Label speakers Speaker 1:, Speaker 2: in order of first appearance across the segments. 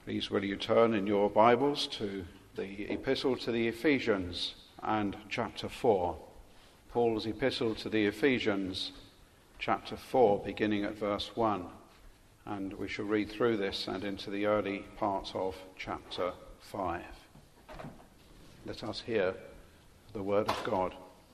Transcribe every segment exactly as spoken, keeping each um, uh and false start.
Speaker 1: Please will you turn in your Bibles to the Epistle to the Ephesians and chapter four. Paul's Epistle to the Ephesians, chapter four, beginning at verse one. And we shall read through this and into the early part of chapter five. Let us hear the word of God.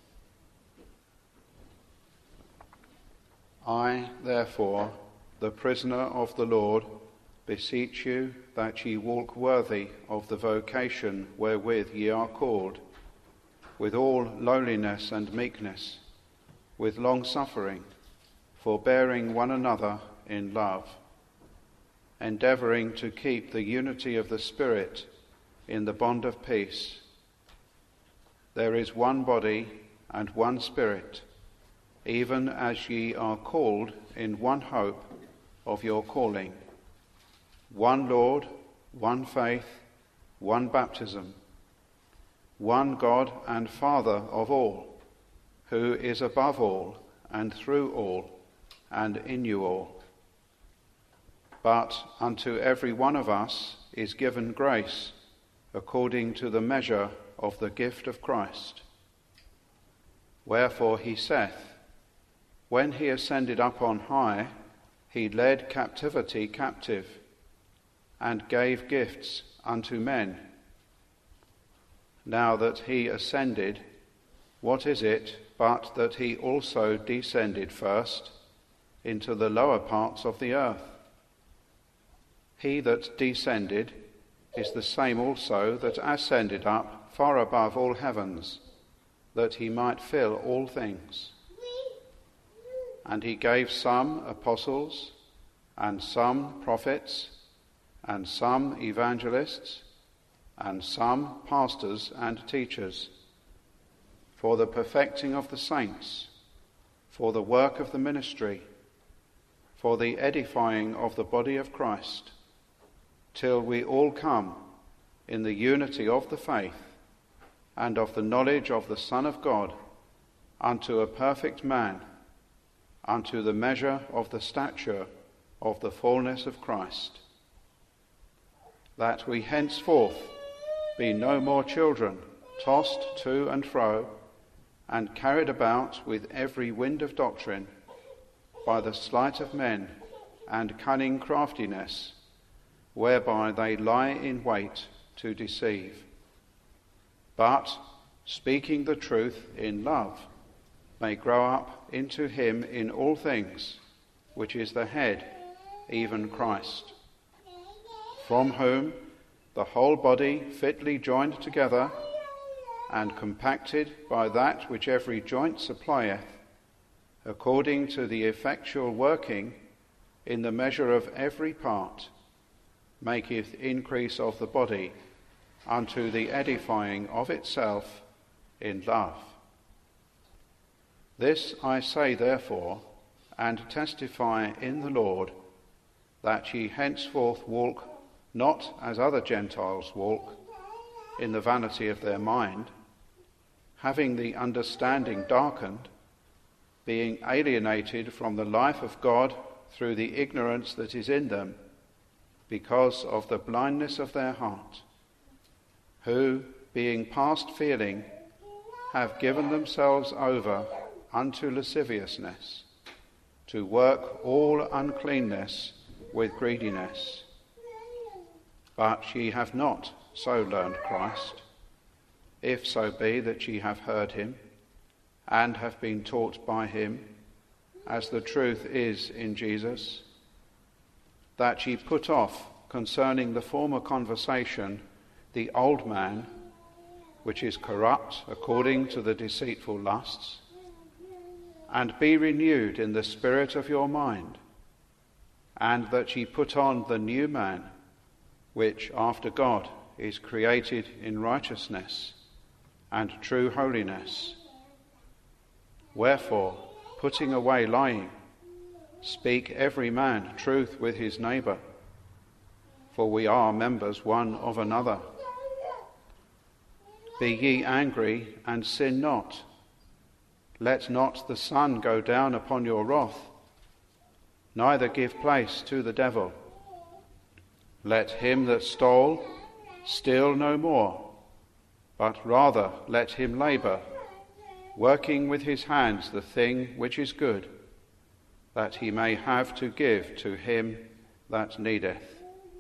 Speaker 1: I, therefore, the prisoner of the Lord, beseech you that ye walk worthy of the vocation wherewith ye are called, with all lowliness and meekness, with long-suffering, forbearing one another in love, endeavouring to keep the unity of the Spirit in the bond of peace. There is one body and one Spirit, even as ye are called in one hope of your calling. One Lord, one faith, one baptism, one God and Father of all, who is above all and through all and in you all. But unto every one of us is given grace according to the measure of the gift of Christ. Wherefore he saith, when he ascended up on high, he led captivity captive, and gave gifts unto men. Now that he ascended, what is it but that he also descended first into the lower parts of the earth? He that descended is the same also that ascended up far above all heavens, that he might fill all things. And he gave some apostles, and some prophets, and some evangelists, and some pastors and teachers, for the perfecting of the saints, for the work of the ministry, for the edifying of the body of Christ, till we all come in the unity of the faith and of the knowledge of the Son of God, unto a perfect man, unto the measure of the stature of the fullness of Christ, that we henceforth be no more children, tossed to and fro, and carried about with every wind of doctrine, by the sleight of men and cunning craftiness, whereby they lie in wait to deceive. But, speaking the truth in love, may grow up into him in all things, which is the head, even Christ, from whom the whole body fitly joined together and compacted by that which every joint supplieth, according to the effectual working in the measure of every part, maketh increase of the body unto the edifying of itself in love. This I say therefore, and testify in the Lord, that ye henceforth walk not as other Gentiles walk, in the vanity of their mind, having the understanding darkened, being alienated from the life of God through the ignorance that is in them, because of the blindness of their heart, who, being past feeling, have given themselves over unto lasciviousness, to work all uncleanness with greediness. But ye have not so learned Christ, if so be that ye have heard him, and have been taught by him, as the truth is in Jesus, that ye put off concerning the former conversation the old man, which is corrupt according to the deceitful lusts, and be renewed in the spirit of your mind, and that ye put on the new man, which after God is created in righteousness and true holiness. Wherefore, putting away lying, speak every man truth with his neighbour, for we are members one of another. Be ye angry and sin not. Let not the sun go down upon your wrath, neither give place to the devil. Let him that stole steal no more, but rather let him labour, working with his hands the thing which is good, that he may have to give to him that needeth.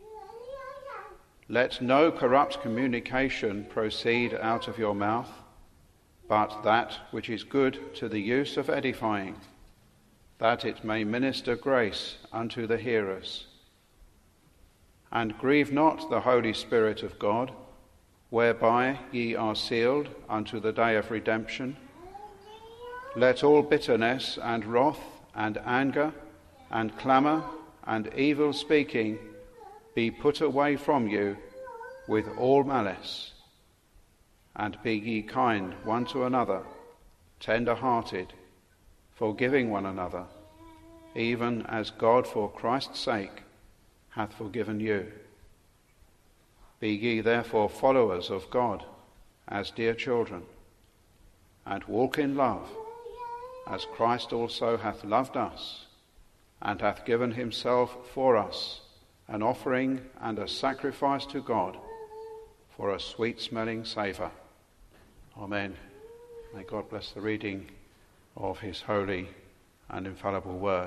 Speaker 1: Let no corrupt communication proceed out of your mouth, but that which is good to the use of edifying, that it may minister grace unto the hearers. And grieve not the Holy Spirit of God, whereby ye are sealed unto the day of redemption. Let all bitterness and wrath and anger and clamour and evil speaking be put away from you with all malice. And be ye kind one to another, tender-hearted, forgiving one another, even as God for Christ's sake hath forgiven you. Be ye therefore followers of God as dear children, and walk in love, as Christ also hath loved us, and hath given himself for us, an offering and a sacrifice to God, for a sweet-smelling savour. Amen. May God bless the reading of his holy and infallible word.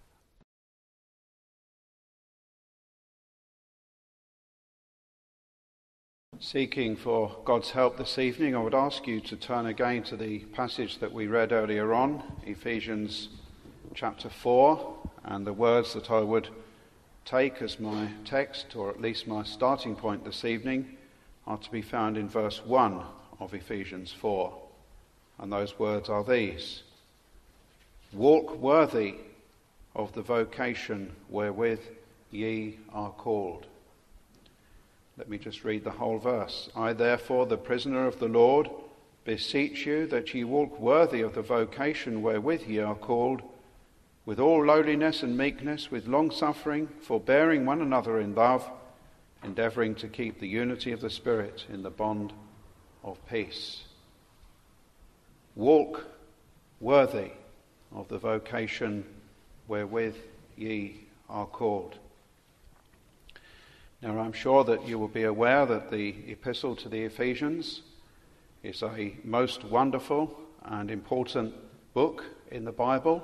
Speaker 1: Seeking for God's help this evening, I would ask you to turn again to the passage that we read earlier on, Ephesians chapter four, and the words that I would take as my text, or at least my starting point this evening, are to be found in verse one of Ephesians four. And those words are these: Walk worthy of the vocation wherewith ye are called. Let me just read the whole verse. I therefore, the prisoner of the Lord, beseech you that ye walk worthy of the vocation wherewith ye are called, with all lowliness and meekness, with long-suffering, forbearing one another in love, endeavouring to keep the unity of the Spirit in the bond of peace. Walk worthy of the vocation wherewith ye are called. Now, I'm sure that you will be aware that the Epistle to the Ephesians is a most wonderful and important book in the Bible.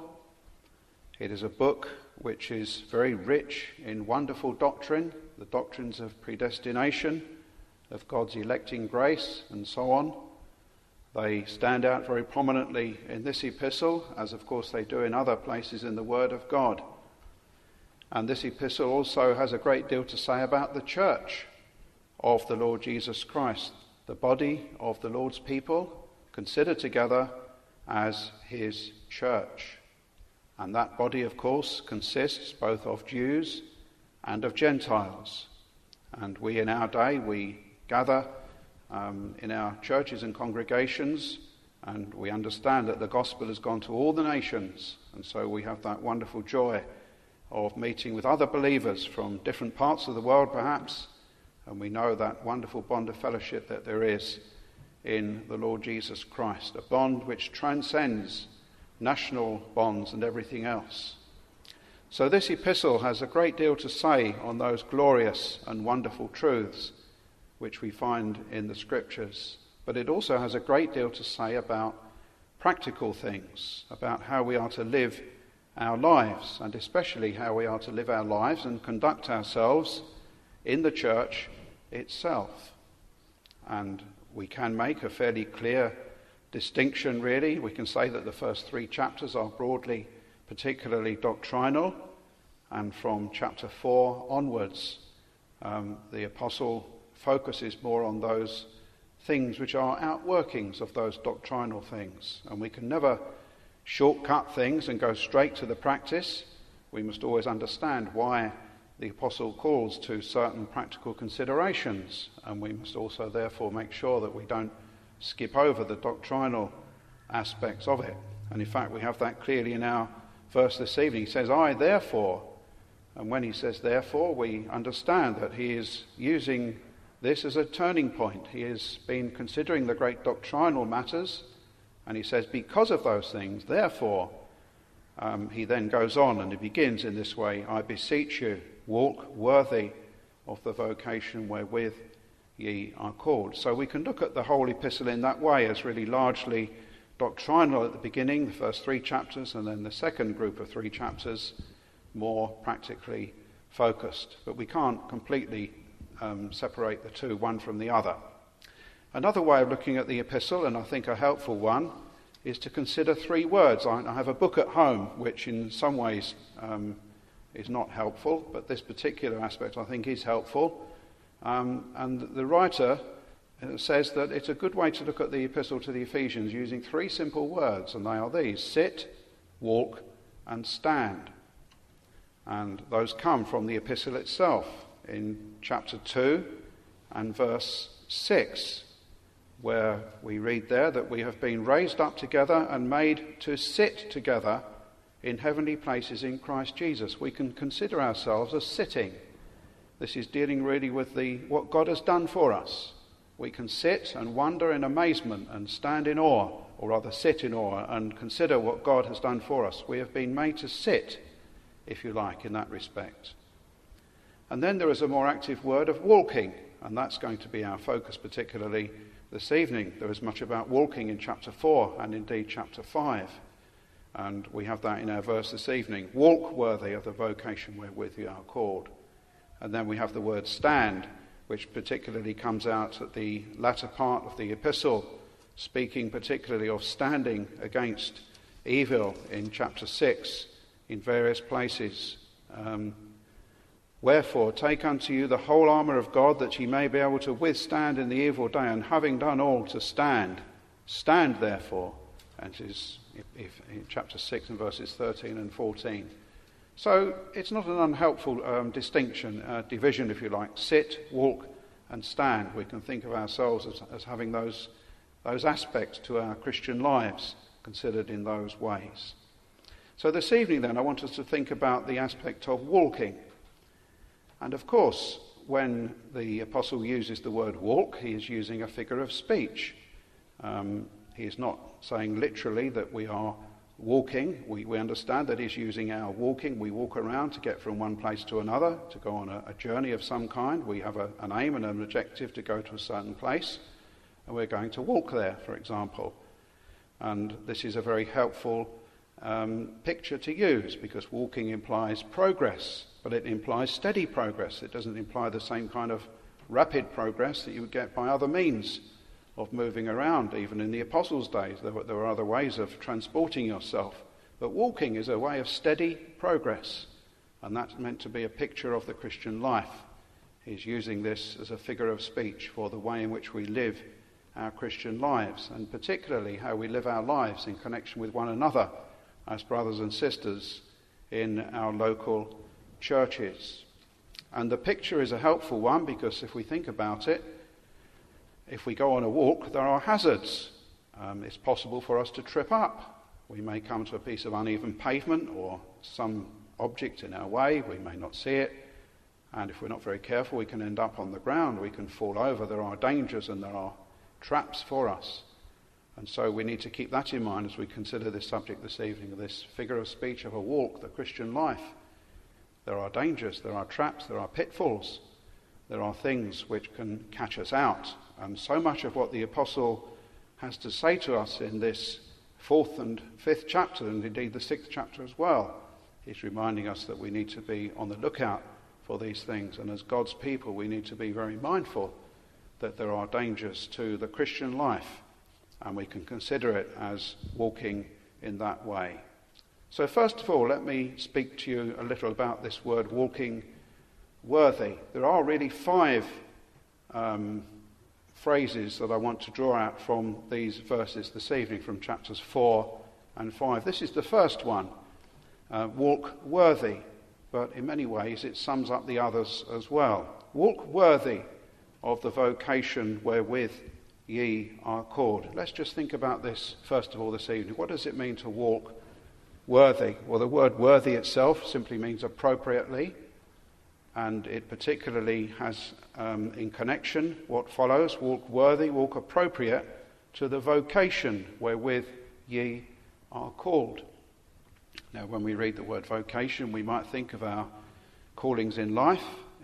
Speaker 1: It is a book which is very rich in wonderful doctrine, the doctrines of predestination, of God's electing grace, and so on. They stand out very prominently in this epistle, as of course they do in other places in the Word of God. And this epistle also has a great deal to say about the church of the Lord Jesus Christ, the body of the Lord's people, considered together as his church. And that body, of course, consists both of Jews and of Gentiles. And we in our day, we gather um, in our churches and congregations, and we understand that the gospel has gone to all the nations. And so we have that wonderful joy of meeting with other believers from different parts of the world, perhaps. And we know that wonderful bond of fellowship that there is in the Lord Jesus Christ, a bond which transcends national bonds and everything else. So this epistle has a great deal to say on those glorious and wonderful truths which we find in the Scriptures. But it also has a great deal to say about practical things, about how we are to live our lives, and especially how we are to live our lives and conduct ourselves in the church itself. And we can make a fairly clear distinction, really. We can say that the first three chapters are broadly, particularly doctrinal, and from chapter four onwards, um, the apostle focuses more on those things which are outworkings of those doctrinal things. And we can never shortcut things and go straight to the practice. We must always understand why the apostle calls to certain practical considerations, and we must also therefore make sure that we don't skip over the doctrinal aspects of it. And in fact, we have that clearly in our verse this evening. He says, I therefore, and when he says therefore, we understand that he is using this as a turning point. He has been considering the great doctrinal matters, and he says, because of those things, therefore, um, he then goes on and he begins in this way, I beseech you, walk worthy of the vocation wherewith ye are called. So we can look at the whole epistle in that way, as really largely doctrinal at the beginning, the first three chapters, and then the second group of three chapters more practically focused. But we can't completely um, separate the two, one from the other. Another way of looking at the epistle, and I think a helpful one, is to consider three words. I, I have a book at home which in some ways um, is not helpful, but this particular aspect I think is helpful. Um, and the writer says that it's a good way to look at the epistle to the Ephesians using three simple words, and they are these: sit, walk, and stand. And those come from the epistle itself in chapter two and verse six, where we read there that we have been raised up together and made to sit together in heavenly places in Christ Jesus. We can consider ourselves as sitting. This is dealing really with the what God has done for us. We can sit and wonder in amazement and stand in awe, or rather sit in awe and consider what God has done for us. We have been made to sit, if you like, in that respect. And then there is a more active word of walking, and that's going to be our focus particularly this evening. There is much about walking in chapter four and indeed chapter five. And we have that in our verse this evening. Walk worthy of the vocation wherewith you are called. And then we have the word stand, which particularly comes out at the latter part of the epistle, speaking particularly of standing against evil in chapter six in various places. Um, Wherefore, take unto you the whole armour of God, that ye may be able to withstand in the evil day, and having done all, to stand. Stand therefore. And it is if, in chapter six and verses thirteen and fourteen. So it's not an unhelpful um, distinction, uh, division, if you like. Sit, walk, and stand. We can think of ourselves as, as having those, those aspects to our Christian lives considered in those ways. So this evening, then, I want us to think about the aspect of walking. And of course, when the apostle uses the word walk, he is using a figure of speech. Um, he is not saying literally that we are walking. We, we understand that he's using our walking. We walk around to get from one place to another, to go on a, a journey of some kind. We have a, an aim and an objective to go to a certain place, and we're going to walk there, for example. And this is a very helpful um, picture to use, because walking implies progress. But it implies steady progress. It doesn't imply the same kind of rapid progress that you would get by other means of moving around. Even in the apostles' days, there were, there were other ways of transporting yourself. But walking is a way of steady progress. And that's meant to be a picture of the Christian life. He's using this as a figure of speech for the way in which we live our Christian lives, and particularly how we live our lives in connection with one another as brothers and sisters in our local churches. And the picture is a helpful one, because if we think about it, if we go on a walk, there are hazards. Um, it's possible for us to trip up. We may come to a piece of uneven pavement or some object in our way. We may not see it. And if we're not very careful, we can end up on the ground. We can fall over. There are dangers and there are traps for us. And so we need to keep that in mind as we consider this subject this evening, this figure of speech of a walk, the Christian life. There are dangers, there are traps, there are pitfalls, there are things which can catch us out. And so much of what the apostle has to say to us in this fourth and fifth chapter, and indeed the sixth chapter as well, is reminding us that we need to be on the lookout for these things. And as God's people, we need to be very mindful that there are dangers to the Christian life, and we can consider it as walking in that way. So first of all, let me speak to you a little about this word walking worthy. There are really five um, phrases that I want to draw out from these verses this evening, from chapters four and five. This is the first one, uh, walk worthy, but in many ways it sums up the others as well. Walk worthy of the vocation wherewith ye are called. Let's just think about this first of all this evening. What does it mean to walk worthy? Well, the word worthy itself simply means appropriately, and it particularly has um, in connection what follows: walk worthy, walk appropriate to the vocation wherewith ye are called. Now, when we read the word vocation, we might think of our callings in life.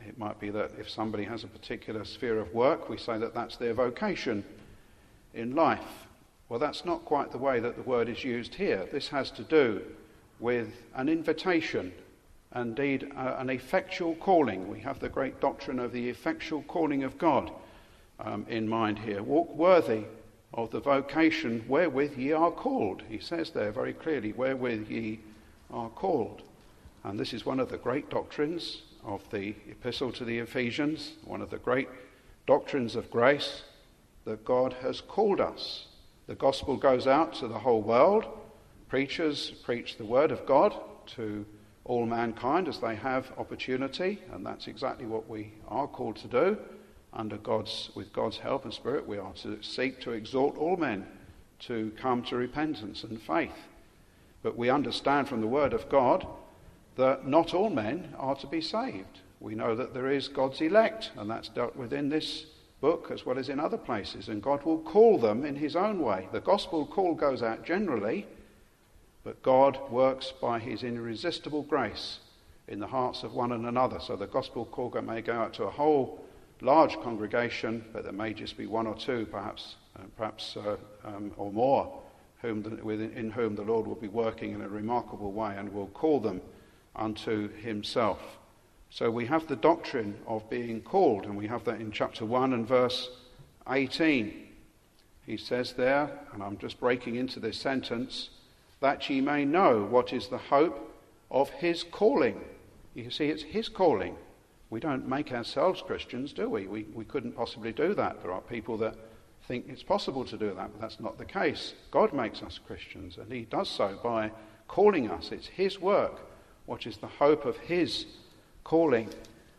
Speaker 1: It might be that if somebody has a particular sphere of work, we say that that's their vocation in life. Well, that's not quite the way that the word is used here. This has to do with an invitation, indeed uh, an effectual calling. We have the great doctrine of the effectual calling of God um, in mind here. Walk worthy of the vocation wherewith ye are called. He says there very clearly, wherewith ye are called. And this is one of the great doctrines of the epistle to the Ephesians, one of the great doctrines of grace, that God has called us. The gospel goes out to the whole world. Preachers preach the word of God to all mankind as they have opportunity, and that's exactly what we are called to do. Under God's, with God's help and spirit, we are to seek to exhort all men to come to repentance and faith. But we understand from the word of God that not all men are to be saved. We know that there is God's elect, and that's dealt with in this book as well as in other places, and God will call them in his own way. The gospel call goes out generally, but God works by his irresistible grace in the hearts of one and another. So the gospel call may go out to a whole large congregation, but there may just be one or two, perhaps, uh, perhaps uh, um, or more, whom the, within, in whom the Lord will be working in a remarkable way and will call them unto himself. So we have the doctrine of being called, and we have that in chapter one and verse eighteen. He says there, and I'm just breaking into this sentence, that ye may know what is the hope of his calling. You see, it's his calling. We don't make ourselves Christians, do we? We we couldn't possibly do that. There are people that think it's possible to do that, but that's not the case. God makes us Christians, and he does so by calling us. It's his work, which is the hope of his calling.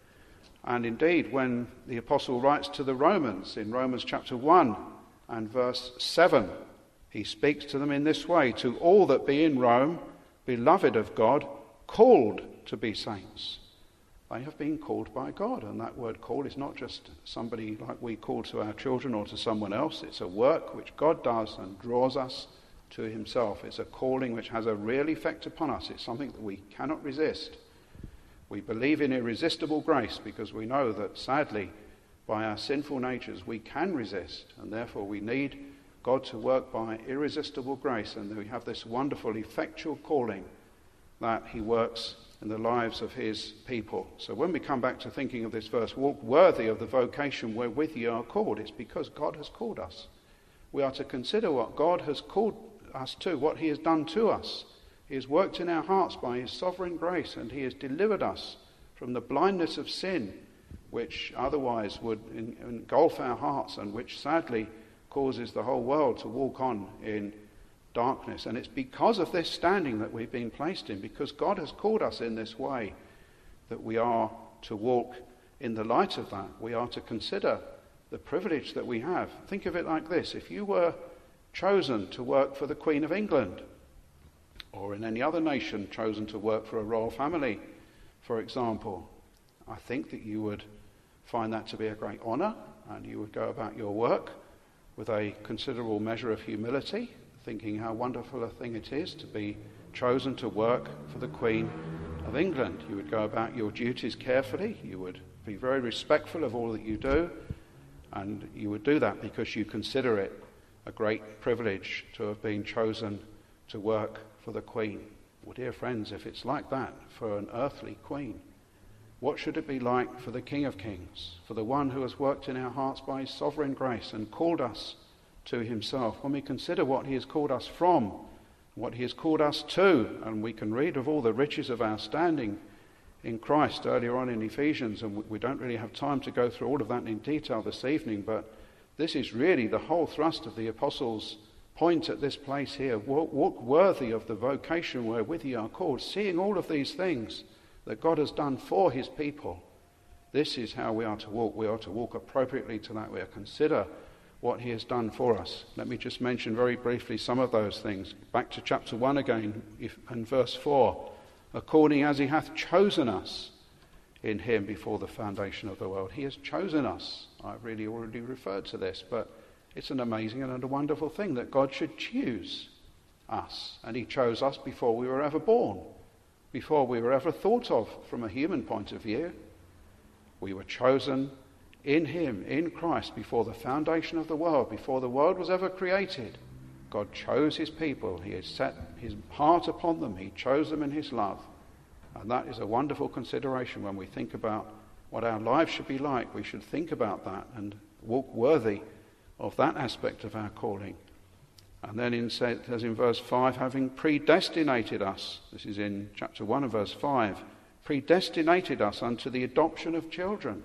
Speaker 1: And indeed, when the apostle writes to the Romans in Romans chapter one and verse seven, he speaks to them in this way: to all that be in Rome, beloved of God, called to be saints. They have been called by God, and that word called is not just somebody like we call to our children or to someone else. It's a work which God does and draws us to himself. It's a calling which has a real effect upon us. It's something that we cannot resist. We believe in irresistible grace because we know that, sadly, by our sinful natures we can resist, and therefore we need God to work by irresistible grace, and we have this wonderful effectual calling that he works in the lives of his people. So when we come back to thinking of this verse, walk worthy of the vocation wherewith ye are called, it's because God has called us. We are to consider what God has called us to, what he has done to us. He has worked in our hearts by his sovereign grace, and he has delivered us from the blindness of sin, which otherwise would engulf our hearts and which sadly causes the whole world to walk on in darkness. And it's because of this standing that we've been placed in, because God has called us in this way, that we are to walk in the light of that. We are to consider the privilege that we have. Think of it like this: if you were chosen to work for the Queen of England, or in any other nation chosen to work for a royal family, for example, I think that you would find that to be a great honour, and you would go about your work with a considerable measure of humility, thinking how wonderful a thing it is to be chosen to work for the Queen of England. You would go about your duties carefully, you would be very respectful of all that you do, and you would do that because you consider it a great privilege to have been chosen to work for the Queen. Well, dear friends, if it's like that for an earthly queen, what should it be like for the King of Kings, for the one who has worked in our hearts by his sovereign grace and called us to himself? When we consider what he has called us from, what he has called us to, and we can read of all the riches of our standing in Christ earlier on in Ephesians, and we don't really have time to go through all of that in detail this evening, but this is really the whole thrust of the apostles' point at this place here. Walk, walk worthy of the vocation wherewith ye are called, seeing all of these things that God has done for his people. This is how we are to walk. We are to walk appropriately to that. We are to consider what he has done for us. Let me just mention very briefly some of those things. Back to chapter one again, if, and verse four. According as he hath chosen us in him before the foundation of the world. He has chosen us. I've really already referred to this, but it's an amazing and a wonderful thing that God should choose us. And he chose us before we were ever born, before we were ever thought of from a human point of view. We were chosen in him, in Christ, before the foundation of the world, before the world was ever created. God chose his people. He had set his heart upon them. He chose them in his love. And that is a wonderful consideration when we think about what our lives should be like. We should think about that and walk worthy of that aspect of our calling. And then it says in verse five, having predestinated us, this is in chapter one and verse five, predestinated us unto the adoption of children.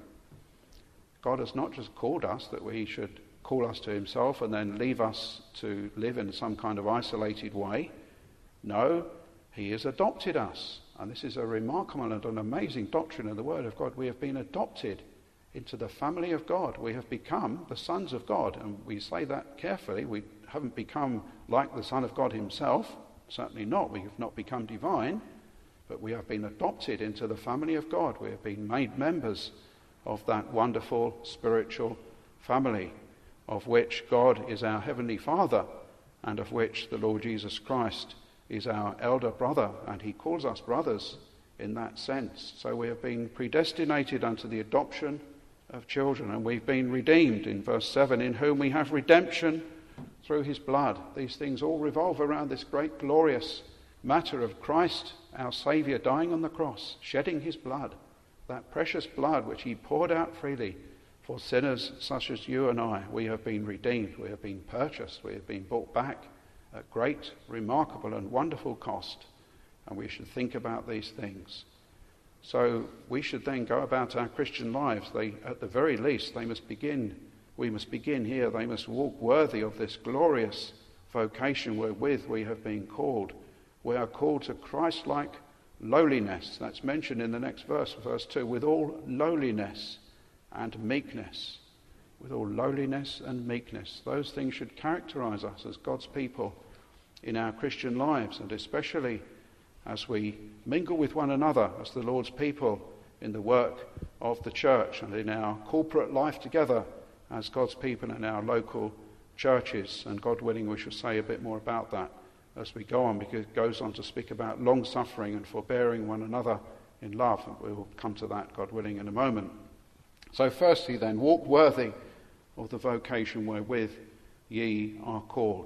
Speaker 1: God has not just called us that we should call us to himself and then leave us to live in some kind of isolated way. No, he has adopted us. And this is a remarkable and an amazing doctrine of the Word of God. We have been adopted into the family of God. We have become the sons of God. And we say that carefully. We haven't become like the Son of God himself. Certainly not. We have not become divine. But we have been adopted into the family of God. We have been made members of that wonderful spiritual family, of which God is our heavenly Father, and of which the Lord Jesus Christ is our elder brother, and he calls us brothers in that sense. So we have been predestinated unto the adoption of children, and we've been redeemed in verse seven, in whom we have redemption through his blood. These things all revolve around this great glorious matter of Christ, our Saviour, dying on the cross, shedding his blood, that precious blood which he poured out freely for sinners such as you and I. We have been redeemed, we have been purchased, we have been bought back at great, remarkable and wonderful cost. And we should think about these things. So we should then go about our Christian lives. They, at the very least, they must begin, we must begin here. They must walk worthy of this glorious vocation wherewith we have been called. We are called to Christ-like lowliness. That's mentioned in the next verse, verse two, with all lowliness and meekness. With all lowliness and meekness. Those things should characterize us as God's people in our Christian lives, and especially as we mingle with one another as the Lord's people in the work of the church and in our corporate life together as God's people in our local churches. And God willing, we shall say a bit more about that as we go on, because it goes on to speak about long-suffering and forbearing one another in love. And we will come to that, God willing, in a moment. So firstly then, walk worthy of the vocation wherewith ye are called.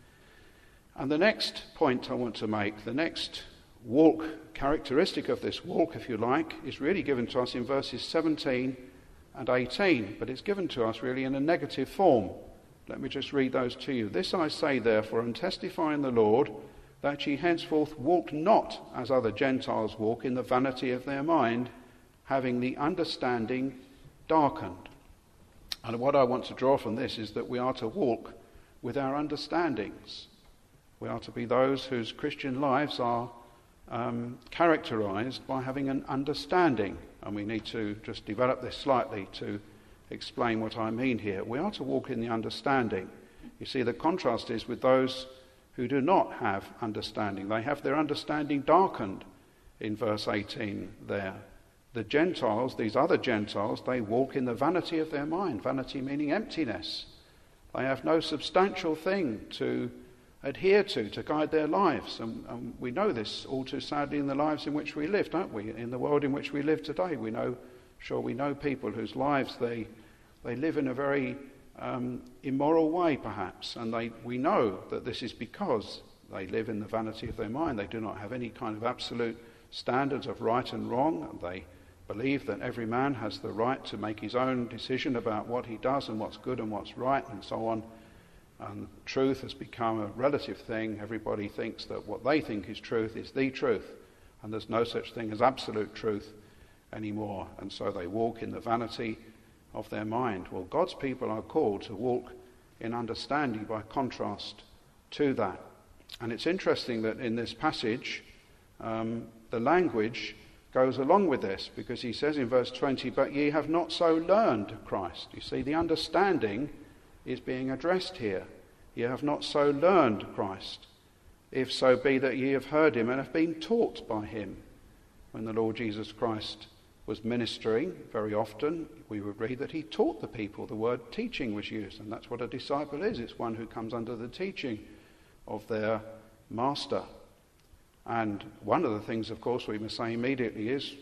Speaker 1: And the next point I want to make, the next walk, characteristic of this walk, if you like, is really given to us in verses seventeen and eighteen, but it's given to us really in a negative form. Let me just read those to you. This I say therefore, and testify in the Lord, that ye henceforth walk not as other Gentiles walk, in the vanity of their mind, having the understanding darkened. And what I want to draw from this is that we are to walk with our understandings. We are to be those whose Christian lives are um, characterized by having an understanding. And we need to just develop this slightly to explain what I mean here. We are to walk in the understanding. You see, the contrast is with those who do not have understanding. They have their understanding darkened in verse eighteen there. The Gentiles, these other Gentiles, they walk in the vanity of their mind. Vanity meaning emptiness. They have no substantial thing to adhere to, to guide their lives. And, and we know this all too sadly in the lives in which we live, don't we? In the world in which we live today, we know, sure we know people whose lives they they live in a very um, immoral way, perhaps. And they we know that this is because they live in the vanity of their mind. They do not have any kind of absolute standards of right and wrong. And they believe that every man has the right to make his own decision about what he does and what's good and what's right and so on. And truth has become a relative thing. Everybody thinks that what they think is truth is the truth. And there's no such thing as absolute truth anymore. And so they walk in the vanity of their mind. Well, God's people are called to walk in understanding by contrast to that. And it's interesting that in this passage, um, the language goes along with this, because he says in verse twenty, but ye have not so learned Christ. You see, the understanding is being addressed here. Ye have not so learned Christ, if so be that ye have heard him and have been taught by him. When the Lord Jesus Christ was ministering, very often we would read that he taught the people. The word teaching was used, and that's what a disciple is. It's one who comes under the teaching of their master. And one of the things, of course, we must say immediately is,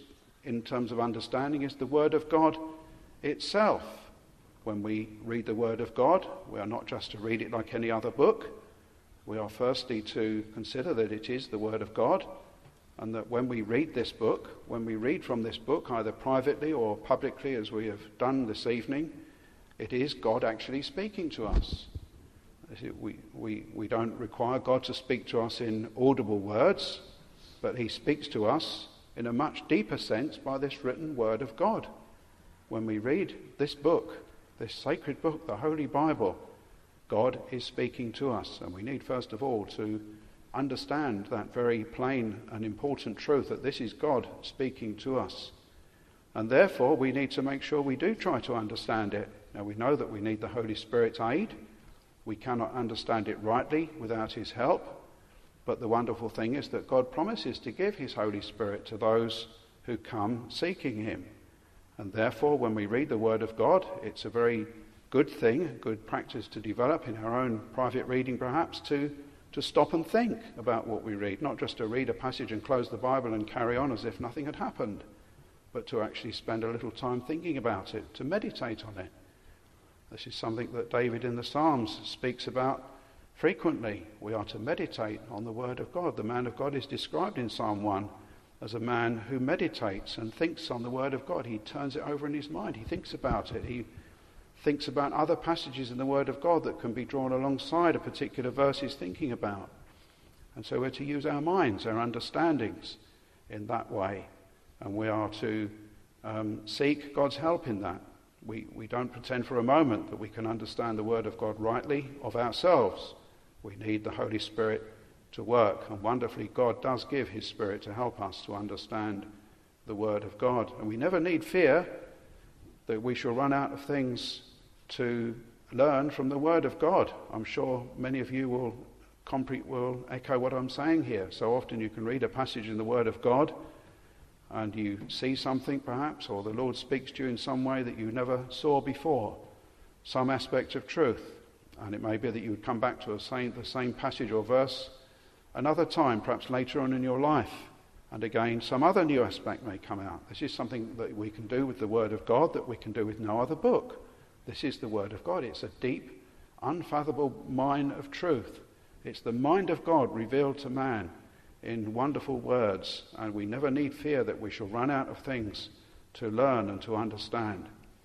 Speaker 1: in terms of understanding is the Word of God itself. When we read the Word of God, we are not just to read it like any other book. We are firstly to consider that it is the Word of God, and that when we read this book, when we read from this book, either privately or publicly as we have done this evening, it is God actually speaking to us. We, we, we don't require God to speak to us in audible words, but he speaks to us in a much deeper sense by this written Word of God. When we read this book, this sacred book, the Holy Bible, God is speaking to us, and we need first of all to understand that very plain and important truth that this is God speaking to us. And therefore we need to make sure we do try to understand it. Now we know that we need the Holy Spirit's aid. We cannot understand it rightly without his help. But the wonderful thing is that God promises to give his Holy Spirit to those who come seeking him. And therefore when we read the Word of God, it's a very good thing, a good practice to develop in our own private reading perhaps, to to stop and think about what we read, not just to read a passage and close the Bible and carry on as if nothing had happened, but to actually spend a little time thinking about it, to meditate on it. This is something that David in the Psalms speaks about frequently. We are to meditate on the Word of God. The man of God is described in Psalm one as a man who meditates and thinks on the Word of God. He turns it over in his mind. He thinks about it. He thinks about other passages in the Word of God that can be drawn alongside a particular verse he's thinking about. And so we're to use our minds, our understandings in that way. And we are to um, seek God's help in that. We, we don't pretend for a moment that we can understand the Word of God rightly of ourselves. We need the Holy Spirit to work. And wonderfully, God does give his Spirit to help us to understand the Word of God. And we never need fear that we shall run out of things to learn from the Word of God. I'm sure many of you will, compre- will echo what I'm saying here. So often you can read a passage in the Word of God and you see something perhaps, or the Lord speaks to you in some way that you never saw before, some aspect of truth. And it may be that you would come back to a same, the same passage or verse another time, perhaps later on in your life. And again, some other new aspect may come out. This is something that we can do with the Word of God that we can do with no other book. This is the Word of God. It's a deep, unfathomable mine of truth. It's the mind of God revealed to man in wonderful words, and we never need fear that we shall run out of things to learn and to understand.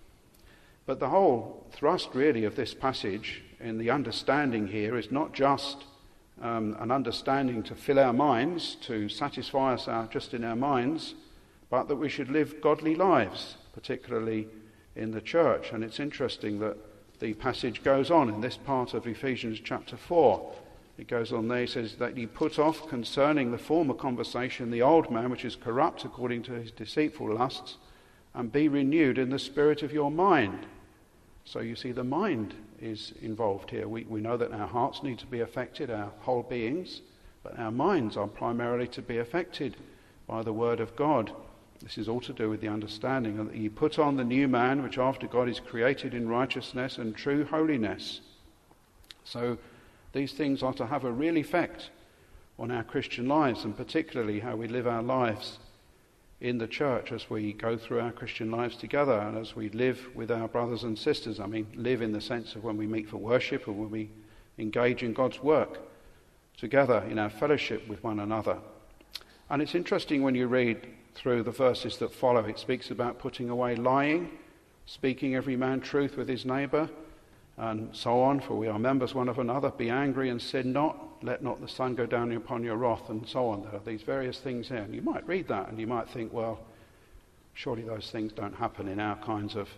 Speaker 1: But the whole thrust really of this passage in the understanding here is not just um, an understanding to fill our minds, to satisfy us our, just in our minds, but that we should live godly lives, particularly in the church. And it's interesting that the passage goes on in this part of Ephesians chapter four. It goes on there, he says that you put off concerning the former conversation the old man which is corrupt according to his deceitful lusts, and be renewed in the spirit of your mind. So you see the mind is involved here. We, we know that our hearts need to be affected, our whole beings, but our minds are primarily to be affected by the Word of God. This is all to do with the understanding that you put on the new man, which after God is created in righteousness and true holiness. So these things are to have a real effect on our Christian lives, and particularly how we live our lives in the church as we go through our Christian lives together and as we live with our brothers and sisters. I mean, live in the sense of when we meet for worship or when we engage in God's work together in our fellowship with one another. And it's interesting when you read through the verses that follow, it speaks about putting away lying, speaking every man truth with his neighbour, and so on, for we are members one of another. Be angry and sin not, let not the sun go down upon your wrath, and so on. There are these various things here, and you might read that and you might think, well, surely those things don't happen in our kinds of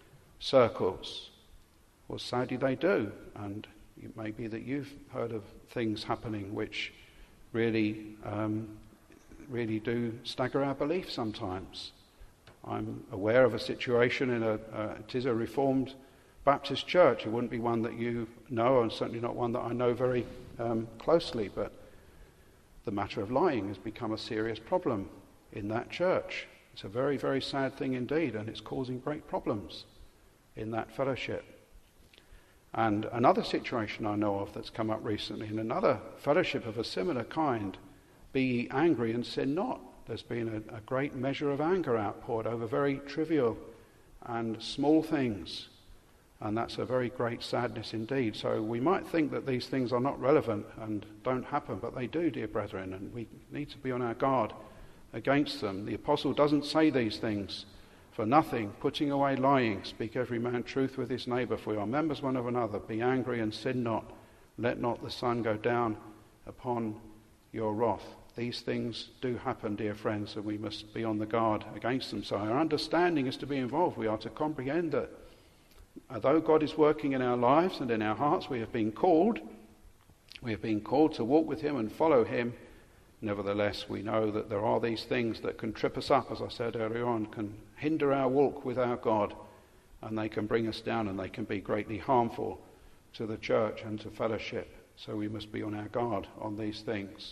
Speaker 1: circles. Well, sadly they do, and it may be that you've heard of things happening which really um, really do stagger our belief sometimes. I'm aware of a situation in a, uh, it is a Reformed Baptist church. It wouldn't be one that you know, and certainly not one that I know very um, closely, but the matter of lying has become a serious problem in that church. It's a very, very sad thing indeed, and it's causing great problems in that fellowship. And another situation I know of that's come up recently in another fellowship of a similar kind, be ye angry and sin not. there's been a, a great measure of anger outpoured over very trivial and small things. And that's a very great sadness indeed. So we might think that these things are not relevant and don't happen, but they do, dear brethren, and we need to be on our guard against them. The apostle doesn't say these things for nothing. Putting away lying, speak every man truth with his neighbour, for we are members one of another. Be angry and sin not. Let not the sun go down upon your wrath. These things do happen, dear friends, and we must be on the guard against them. So our understanding is to be involved. We are to comprehend that although God is working in our lives and in our hearts, we have been called, we have been called to walk with him and follow him. Nevertheless, we know that there are these things that can trip us up, as I said earlier on, can hinder our walk with our God, and they can bring us down, and they can be greatly harmful to the church and to fellowship. So we must be on our guard on these things.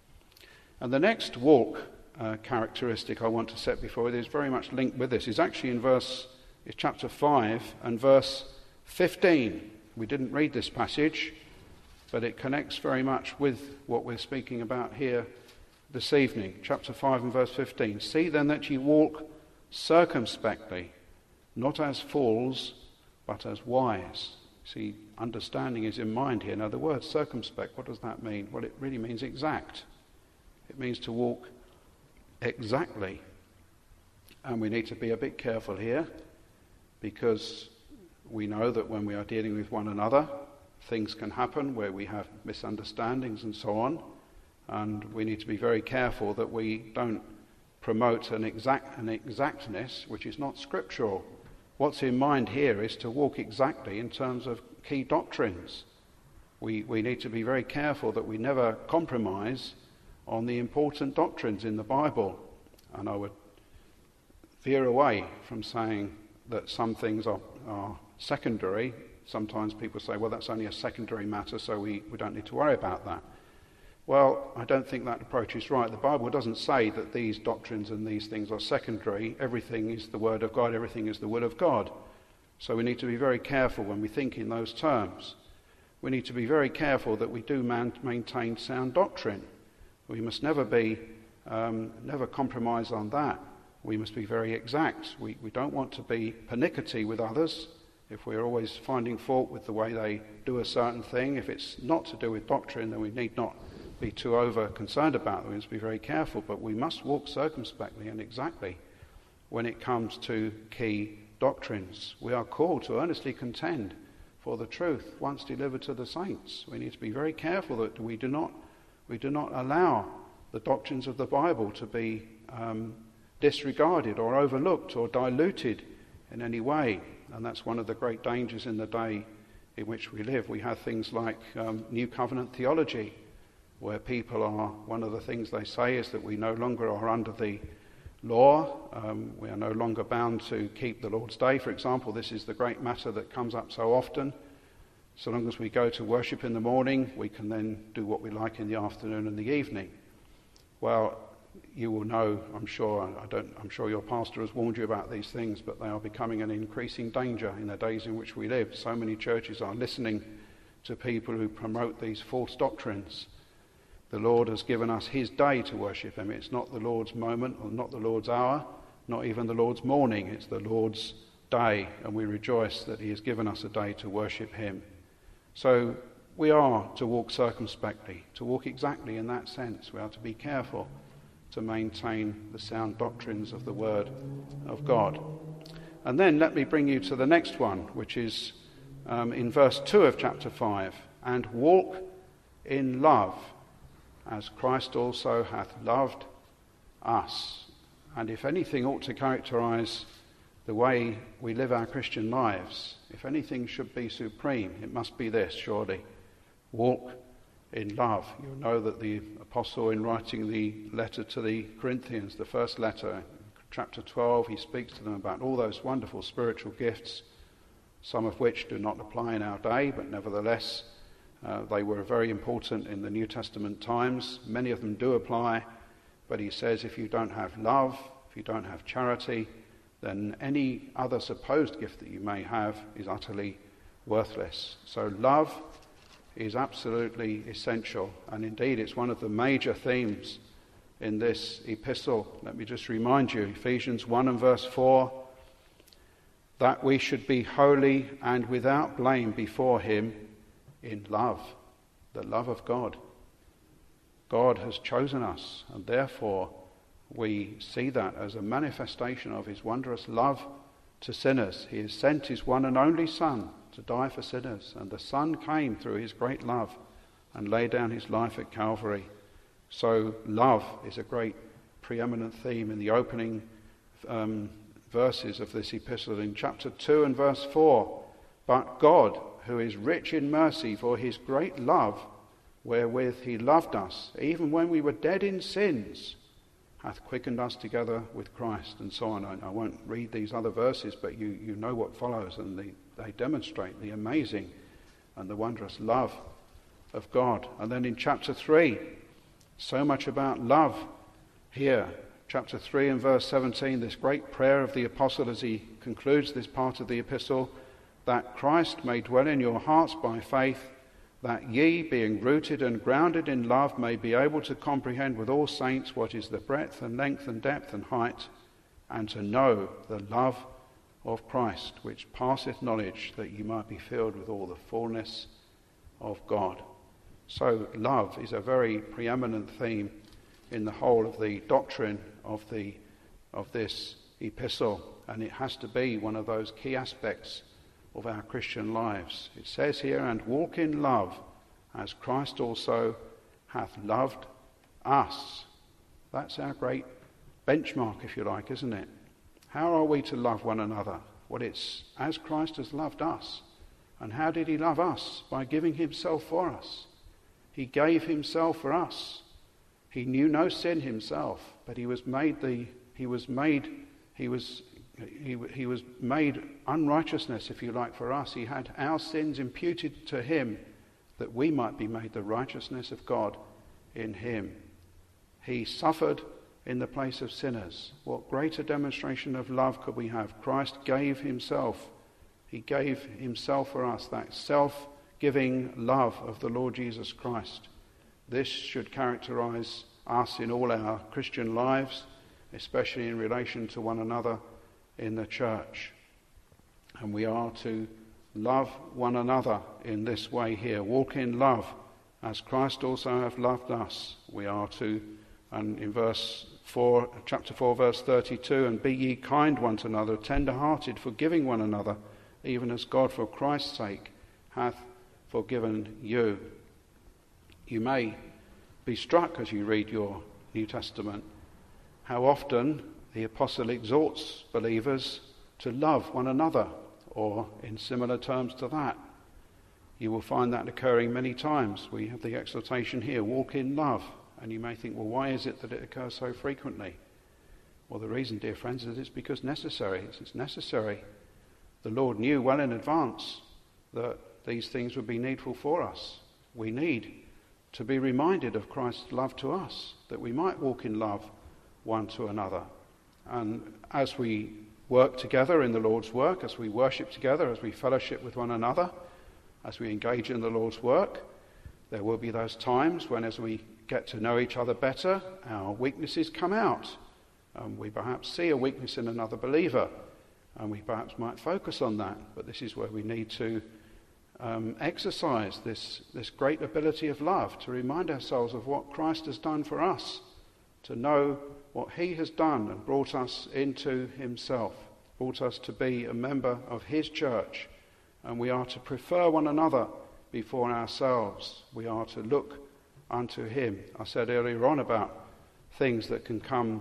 Speaker 1: And the next walk uh, characteristic I want to set before you is very much linked with this. It's actually in verse, it's chapter five and verse fifteen. We didn't read this passage, but it connects very much with what we're speaking about here this evening. Chapter five and verse fifteen. See then that ye walk circumspectly, not as fools, but as wise. See, understanding is in mind here. Now the word circumspect, what does that mean? Well, it really means exact. It means to walk exactly. And we need to be a bit careful here, because we know that when we are dealing with one another, things can happen where we have misunderstandings and so on, and we need to be very careful that we don't promote an exact an exactness which is not scriptural. What's in mind here is to walk exactly in terms of key doctrines. We we need to be very careful that we never compromise on the important doctrines in the Bible, and I would veer away from saying that some things are, are secondary. Sometimes people say, well, that's only a secondary matter, so we, we don't need to worry about that. Well, I don't think that approach is right. The Bible doesn't say that these doctrines and these things are secondary. Everything is the Word of God, everything is the will of God. So we need to be very careful when we think in those terms. We need to be very careful that we do man- maintain sound doctrine. We must never be, um, never compromise on that. We must be very exact. We, we don't want to be pernickety with others. If we're always finding fault with the way they do a certain thing, if it's not to do with doctrine, then we need not be too over concerned about it. We must be very careful, but we must walk circumspectly and exactly when it comes to key doctrines. We are called to earnestly contend for the truth once delivered to the saints. We need to be very careful that we do not we do not allow the doctrines of the Bible to be um, disregarded or overlooked or diluted in any way. And that's one of the great dangers in the day in which we live. We have things like um, New Covenant theology, where people are, one of the things they say is that we no longer are under the law. Um, we are no longer bound to keep the Lord's Day, for example. This is the great matter that comes up so often. So long as we go to worship in the morning, we can then do what we like in the afternoon and the evening. Well, you will know, I'm sure, I don't, I'm sure your pastor has warned you about these things, but they are becoming an increasing danger in the days in which we live. So many churches are listening to people who promote these false doctrines. The Lord has given us his day to worship him. It's not the Lord's moment or not the Lord's hour, not even the Lord's morning. It's the Lord's day, and we rejoice that he has given us a day to worship him. So we are to walk circumspectly, to walk exactly in that sense. We are to be careful to maintain the sound doctrines of the Word of God. And then let me bring you to the next one, which is um, in verse two of chapter five. And walk in love, as Christ also hath loved us. And if anything ought to characterize the way we live our Christian lives, if anything should be supreme, it must be this, surely. Walk in love. You'll know that the apostle, in writing the letter to the Corinthians, the first letter, chapter twelve, he speaks to them about all those wonderful spiritual gifts, some of which do not apply in our day, but nevertheless uh, they were very important in the New Testament times. Many of them do apply, but he says if you don't have love, if you don't have charity, then any other supposed gift that you may have is utterly worthless. So love is absolutely essential, and indeed it's one of the major themes in this epistle. Let me just remind you, Ephesians one and verse four, that we should be holy and without blame before him in love, the love of God. God has chosen us, and therefore we see that as a manifestation of his wondrous love to sinners. He has sent his one and only Son to die for sinners, and the Son came through his great love and laid down his life at Calvary. So love is a great preeminent theme in the opening um, verses of this epistle in chapter two and verse four. But God, who is rich in mercy, for his great love wherewith he loved us, even when we were dead in sins, hath quickened us together with Christ, and so on. I, I won't read these other verses, but you, you know what follows, and they, they demonstrate the amazing and the wondrous love of God. And then in chapter three, so much about love here. Chapter three and verse seventeen, this great prayer of the apostle as he concludes this part of the epistle, that Christ may dwell in your hearts by faith, that ye, being rooted and grounded in love, may be able to comprehend with all saints what is the breadth and length and depth and height, and to know the love of Christ, which passeth knowledge, that ye might be filled with all the fullness of God. So love is a very preeminent theme in the whole of the doctrine of the of this epistle, and it has to be one of those key aspects of our Christian lives. It says here, and walk in love, as Christ also hath loved us. That's our great benchmark, if you like, isn't it? How are we to love one another? Well, it's as Christ has loved us. And how did he love us? By giving himself for us. He gave himself for us. He knew no sin himself, but he was made the he was made he was he, he was made unrighteousness, if you like, for us. He had our sins imputed to him, that we might be made the righteousness of God in him. He suffered in the place of sinners. What greater demonstration of love could we have? Christ gave himself. He gave himself for us, that self-giving love of the Lord Jesus Christ. This should characterize us in all our Christian lives, especially in relation to one another in the church. And we are to love one another in this way here. Walk in love, as Christ also hath loved us. We are to, and in verse four, chapter four, verse thirty-two, and be ye kind one to another, tender-hearted, forgiving one another, even as God for Christ's sake hath forgiven you. You may be struck as you read your New Testament how often the apostle exhorts believers to love one another, or in similar terms to that. You will find that occurring many times. We have the exhortation here, walk in love. And you may think, well, why is it that it occurs so frequently? Well, the reason, dear friends, is it's because necessary. It's, it's necessary. The Lord knew well in advance that these things would be needful for us. We need to be reminded of Christ's love to us, that we might walk in love one to another. And as we work together in the Lord's work, as we worship together, as we fellowship with one another, as we engage in the Lord's work, there will be those times when, as we get to know each other better, our weaknesses come out. Um, we perhaps see a weakness in another believer, and we perhaps might focus on that. But this is where we need to um, exercise this, this great ability of love, to remind ourselves of what Christ has done for us, to know what he has done and brought us into himself, brought us to be a member of his church. And we are to prefer one another before ourselves. We are to look unto him. I said earlier on about things that can come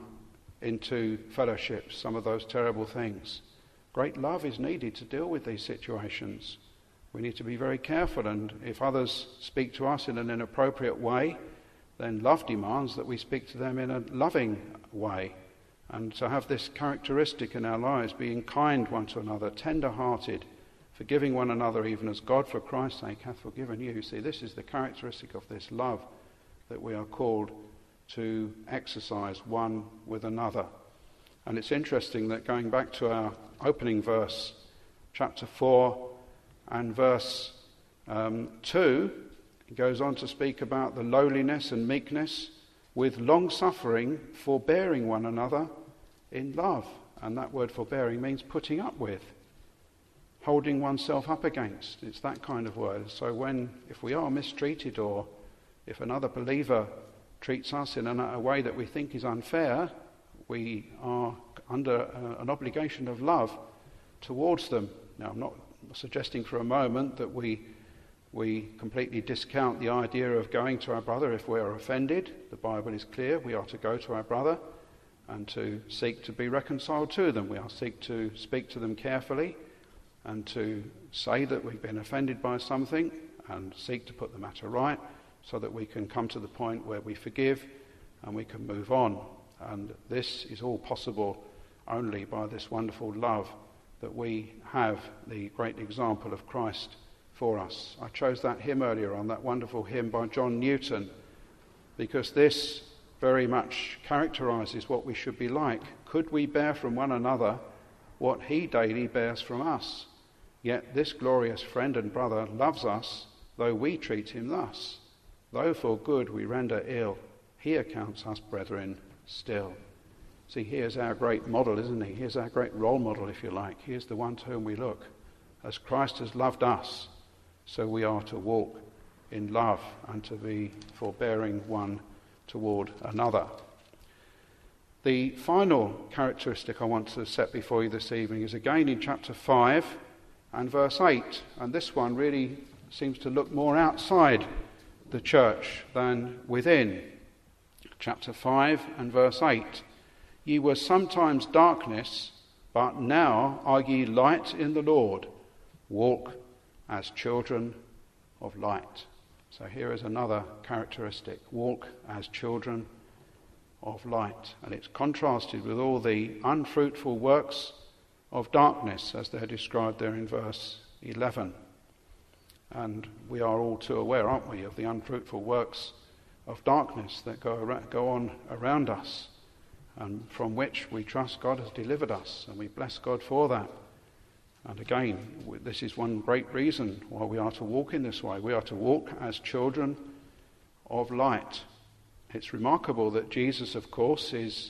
Speaker 1: into fellowship, some of those terrible things. Great love is needed to deal with these situations. We need to be very careful, and if others speak to us in an inappropriate way, then love demands that we speak to them in a loving way. And to have this characteristic in our lives, being kind one to another, tender-hearted, forgiving one another even as God for Christ's sake hath forgiven you. See, this is the characteristic of this love that we are called to exercise one with another. And it's interesting that, going back to our opening verse, chapter four and verse um, two, it goes on to speak about the lowliness and meekness with long-suffering, forbearing one another in love. And that word forbearing means putting up with, holding oneself up against. It's that kind of word. So when, if we are mistreated, or if another believer treats us in a way that we think is unfair, we are under uh, an obligation of love towards them. Now, I'm not suggesting for a moment that we we completely discount the idea of going to our brother if we are offended. The Bible is clear. We are to go to our brother and to seek to be reconciled to them. We are to seek to speak to them carefully and to say that we've been offended by something and seek to put the matter right so that we can come to the point where we forgive and we can move on. And this is all possible only by this wonderful love that we have, the great example of Christ for us. I chose that hymn earlier on, that wonderful hymn by John Newton, because this very much characterises what we should be like. Could we bear from one another what he daily bears from us? Yet this glorious friend and brother loves us, though we treat him thus. Though for good we render ill, he accounts us brethren still. See, here's our great model, isn't he? Here's our great role model, if you like. Here's the one to whom we look. As Christ has loved us, so we are to walk in love and to be forbearing one toward another. The final characteristic I want to set before you this evening is again in chapter five and verse eight. And this one really seems to look more outside the church than within. Chapter five and verse eight. Ye were sometimes darkness, but now are ye light in the Lord. Walk as children of light. So here is another characteristic. Walk as children of light. And it's contrasted with all the unfruitful works of darkness as they're described there in verse eleven. And we are all too aware, aren't we, of the unfruitful works of darkness that go, around, go on around us, and from which we trust God has delivered us, and we bless God for that. And again, this is one great reason why we are to walk in this way. We are to walk as children of light. It's remarkable that Jesus, of course, is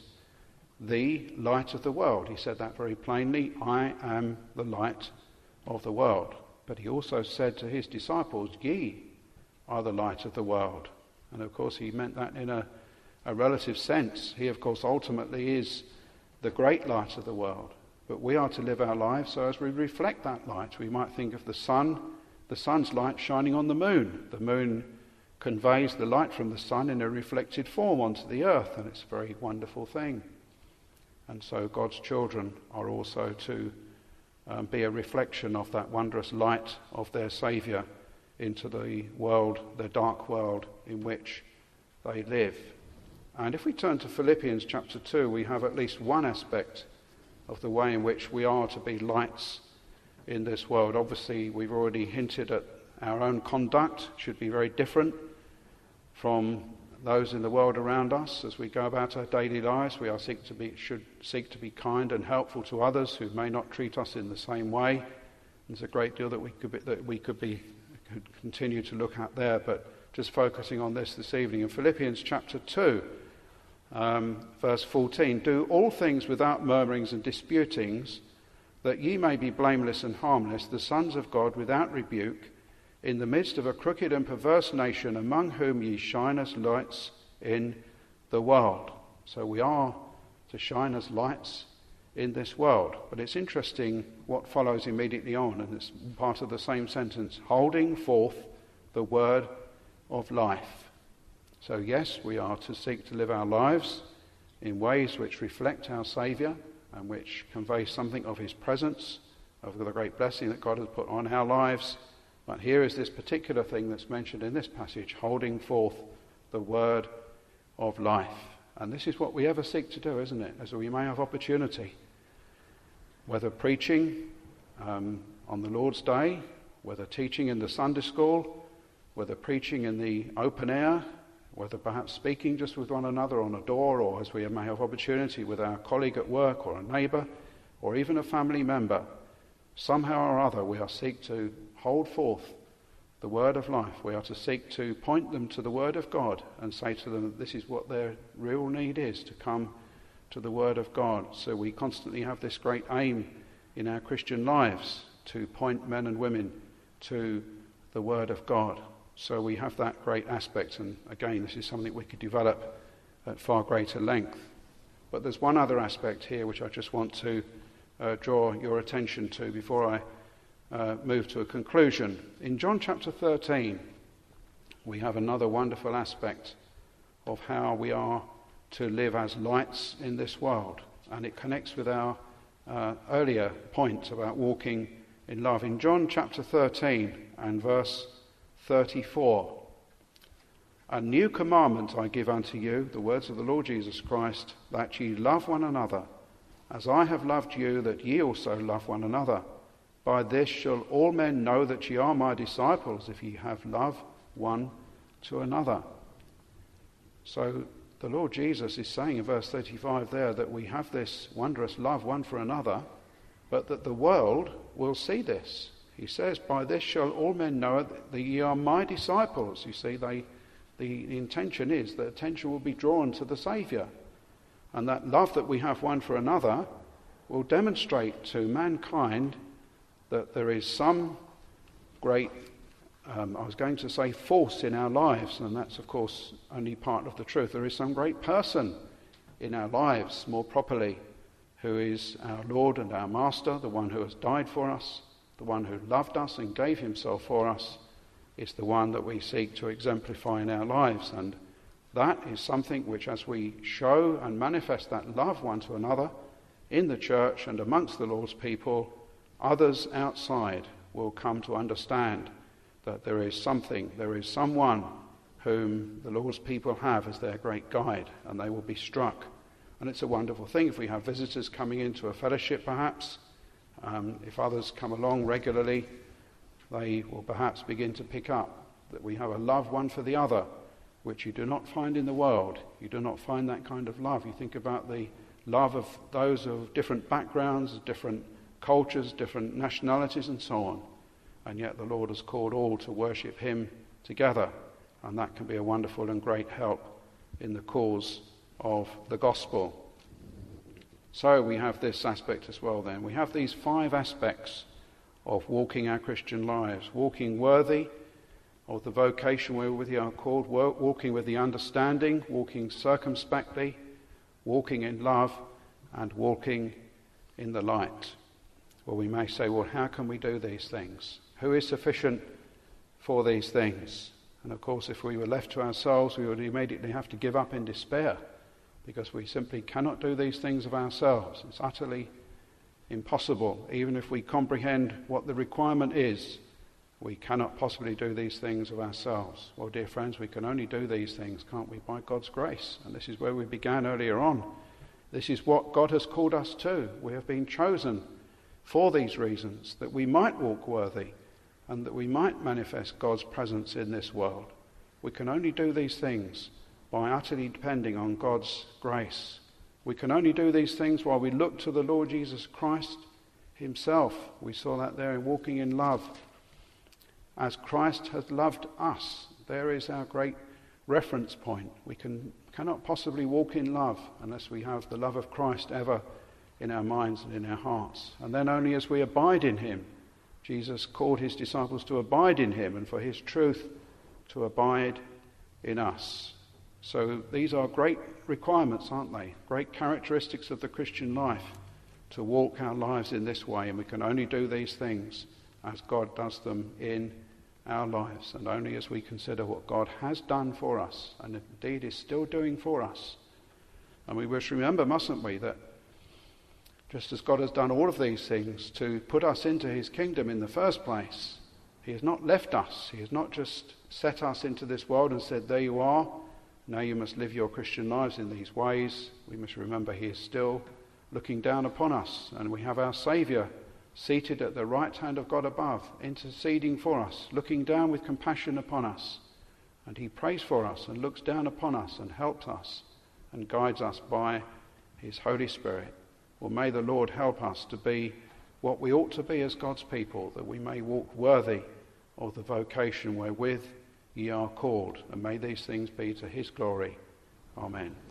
Speaker 1: the light of the world. He said that very plainly, I am the light of the world. But he also said to his disciples, ye are the light of the world. And of course he meant that in a, a relative sense. He, of course, ultimately is the great light of the world. But we are to live our lives so as we reflect that light. We might think of the sun, the sun's light shining on the moon. The moon conveys the light from the sun in a reflected form onto the earth, and it's a very wonderful thing. And so God's children are also to um, be a reflection of that wondrous light of their Saviour into the world, the dark world in which they live. And if we turn to Philippians chapter two, we have at least one aspect of the way in which we are to be lights in this world. Obviously, we've already hinted at our own conduct should be very different from those in the world around us as we go about our daily lives. We are seek to be, should seek to be kind and helpful to others who may not treat us in the same way. There's a great deal that we could be, that we could be could continue to look at there, but just focusing on this this evening. In Philippians chapter two, um, verse fourteen, do all things without murmurings and disputings, that ye may be blameless and harmless, the sons of God without rebuke, in the midst of a crooked and perverse nation, among whom ye shine as lights in the world. So we are to shine as lights in this world. But it's interesting what follows immediately on, and it's part of the same sentence, holding forth the word of life. So yes, we are to seek to live our lives in ways which reflect our Saviour and which convey something of his presence, of the great blessing that God has put on our lives. But here is this particular thing that's mentioned in this passage, holding forth the word of life. And this is what we ever seek to do, isn't it? As we may have opportunity, whether preaching um, on the Lord's Day, whether teaching in the Sunday school, whether preaching in the open air, whether perhaps speaking just with one another on a door, or as we may have opportunity with our colleague at work or a neighbour or even a family member, somehow or other we are seek to hold forth the word of life. We are to seek to point them to the word of God and say to them that this is what their real need is, to come to the word of God. So we constantly have this great aim in our Christian lives to point men and women to the word of God. So we have that great aspect, and again, this is something we could develop at far greater length. But there's one other aspect here which I just want to uh, draw your attention to before I uh, move to a conclusion. In John chapter thirteen, we have another wonderful aspect of how we are to live as lights in this world, and it connects with our uh, earlier point about walking in love. In John chapter thirteen and verse thirty-four, "A new commandment I give unto you, the words of the Lord Jesus Christ, that ye love one another, as I have loved you, that ye also love one another. By this shall all men know that ye are my disciples, if ye have love one to another." So the Lord Jesus is saying in verse thirty-five there that we have this wondrous love one for another, but that the world will see this. He says, "By this shall all men know that ye are my disciples." You see, they, the, the intention is that attention will be drawn to the Saviour, and that love that we have one for another will demonstrate to mankind that there is some great, um, I was going to say force in our lives, and that's of course only part of the truth. There is some great person in our lives, more properly, who is our Lord and our Master, the one who has died for us, the one who loved us and gave himself for us, is the one that we seek to exemplify in our lives. And that is something which, as we show and manifest that love one to another in the church and amongst the Lord's people, others outside will come to understand that there is something, there is someone whom the Lord's people have as their great guide, and they will be struck. And it's a wonderful thing if we have visitors coming into a fellowship, perhaps. Um, if others come along regularly, they will perhaps begin to pick up that we have a love one for the other, which you do not find in the world. You do not find that kind of love. You think about the love of those of different backgrounds, different cultures, different nationalities, and so on. And yet the Lord has called all to worship him together, and that can be a wonderful and great help in the cause of the gospel. So we have this aspect as well then. We have these five aspects of walking our Christian lives. Walking worthy of the vocation wherewith we are called, walking with the understanding, walking circumspectly, walking in love, and walking in the light. Well, we may say, well, how can we do these things? Who is sufficient for these things? And of course, if we were left to ourselves, we would immediately have to give up in despair, because we simply cannot do these things of ourselves. It's utterly impossible. Even if we comprehend what the requirement is, we cannot possibly do these things of ourselves. Well, dear friends, we can only do these things, can't we, by God's grace? And this is where we began earlier on. This is what God has called us to. We have been chosen for these reasons, that we might walk worthy and that we might manifest God's presence in this world. We can only do these things by utterly depending on God's grace. We can only do these things while we look to the Lord Jesus Christ himself. We saw that there in walking in love. As Christ has loved us, there is our great reference point. We can, cannot possibly walk in love unless we have the love of Christ ever in our minds and in our hearts. And then only as we abide in him. Jesus called his disciples to abide in him, and for his truth to abide in us. So these are great requirements, aren't they? Great characteristics of the Christian life, to walk our lives in this way. And we can only do these things as God does them in our lives, and only as we consider what God has done for us, and indeed is still doing for us. And we must remember, mustn't we, that just as God has done all of these things to put us into his kingdom in the first place, he has not left us. He has not just set us into this world and said, there you are, now you must live your Christian lives in these ways. We must remember he is still looking down upon us, and we have our Saviour seated at the right hand of God above, interceding for us, looking down with compassion upon us. And he prays for us and looks down upon us and helps us and guides us by his Holy Spirit. Well, may the Lord help us to be what we ought to be as God's people, that we may walk worthy of the vocation wherewith ye are called, and may these things be to his glory. Amen.